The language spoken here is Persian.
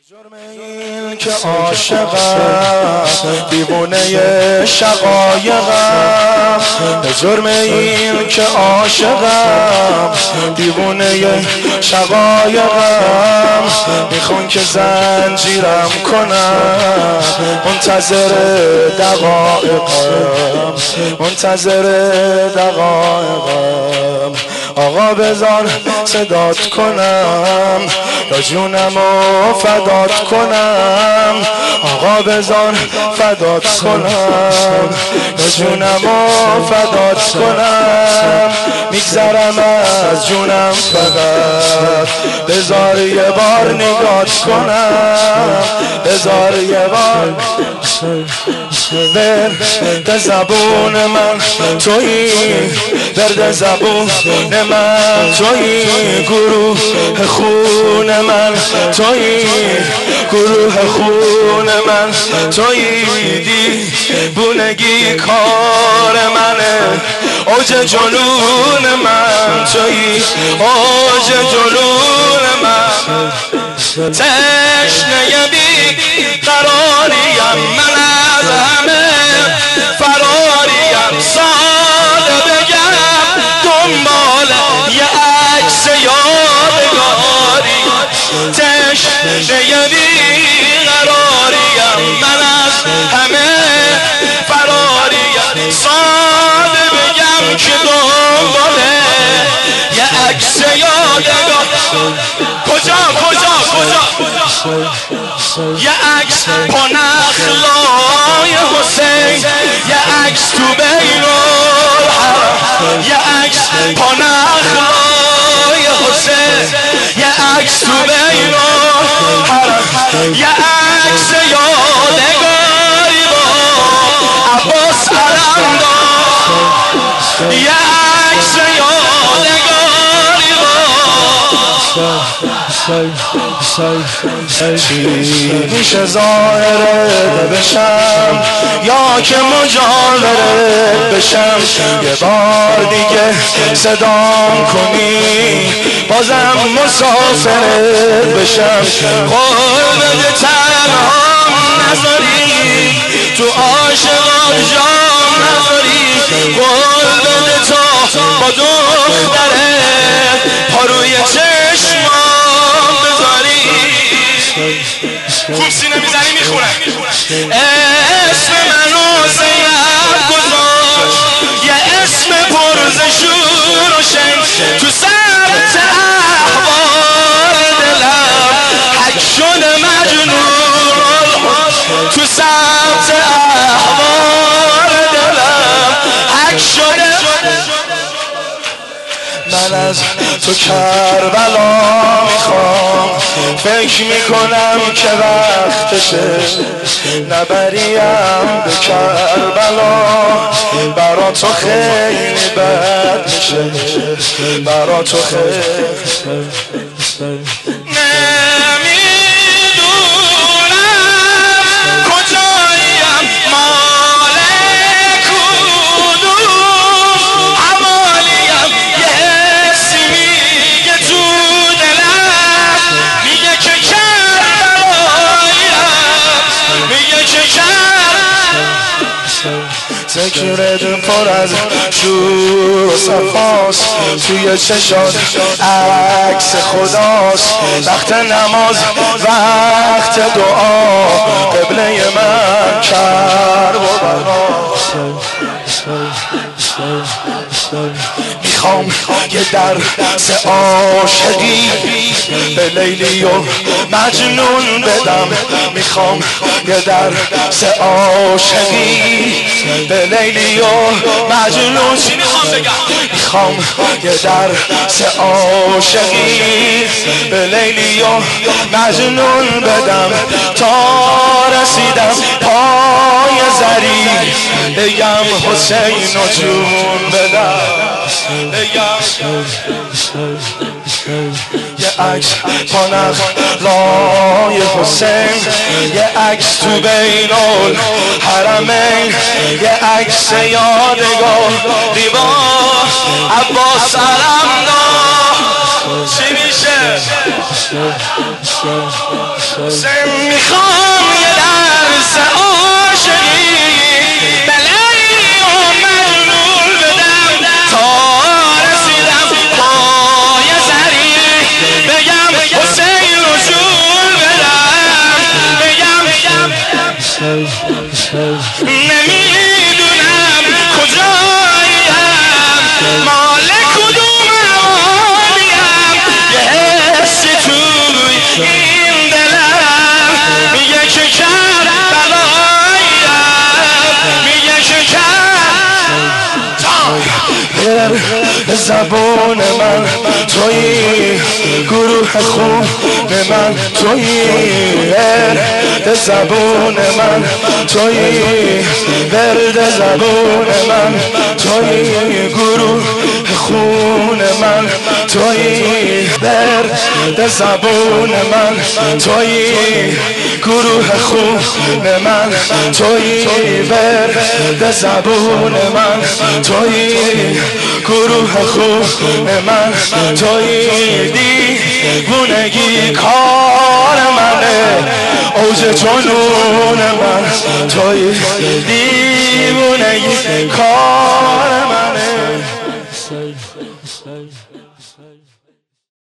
جرم این که عاشقم دیوونه شقایقم، به جرم این که عاشقم دیوونه شقایقم، میخوان که زنجیرم کنم، منتظر دقایقم، منتظر دقایقم. آقا بذار صدات کنم یا جونمو فدات کنم، آقا بذار فدات کنم یا جونمو فدات کنم. میگذرم از جونم فقط بذار یه بار نگات کنم، بذار یه بار. ورد زبون من تویی، ورد زبون من تویی، گروه خون من تویی، گروه خون من تویی، دیوونگی کار منه، اوج جنون من تویی، اوج جنون من. تشنه بی قراریم من، از همه فراریم، ساده بگم دنبال یه عکس یادگاری. تشنه بی قراریم من، از همه فراریم، ساده بگم که دنبال یه عکس یادگار. کجا کجا کجا یه عکس با نخلای حسین، یه عکس تو بین الحرم، یه عکس با نخلای حسین، یه عکس تو بین الحرم، یه عکس یادگاری با عباس علمدار، یه عکس یادگاری با. چی میشه ظاهرت بشم یا که مجاورت بشم، یه بار دیگه صدام کنی بازم مسافرت بشم. قول بده تنهام نذاری، تو عاشقات جام نذاری، قول بده تا با دخترت پا روی چشمام بذاری. خوب سینه میزنی میخونم. اسم منو زینب گذاشت، یه اسم پرزش و روشن، تو سبت احوال دلم حک شده مجنون، تو سبت احوال دلم حک شده. من از تو کربلا میخوام، فکر میکنم که وقتشه نبریم به کربلا، برا تو خیلی بد میشه، برا تو خیلی. ذکرت پر از شور و صفاست، توی چشات عکس خداست، وقت نماز وقت دعا، قبله من کربلا. میخوام یه درس عاشقی به لیلی و مجنون بدم، میخوام یه درس عاشقی به لیلی و مجنون. میخوام یه درس عاشقی به لیلی و مجنون بدم، تا رسیدم پای زری بگم حسین و جون بدم، بگم یه عکس پا نخلای حسین، یه عکس تو بین الحرمین، یه عکس یادگار دیوار عباس علمدار. چی میشه؟ میخوام یه درس عاشقی بلایی و مجنون بدم تا رسیدم پای سری بگم حسین رسول بدم بگم نمیدونم کجاییم مال کدوم عوالیم یه حسی توی این دلم میگه که کربلاییم میگه که زبون من تویی گروه خون من تویی زبون من تویی ورد زبون من تویی گروه خون من تویی ورد زبون من تویی گروه خون من تویی ورد زبون من تویی گروه خون من تویی دیوونگی کار منه اوج جنون من تویی دیوونگی کار منه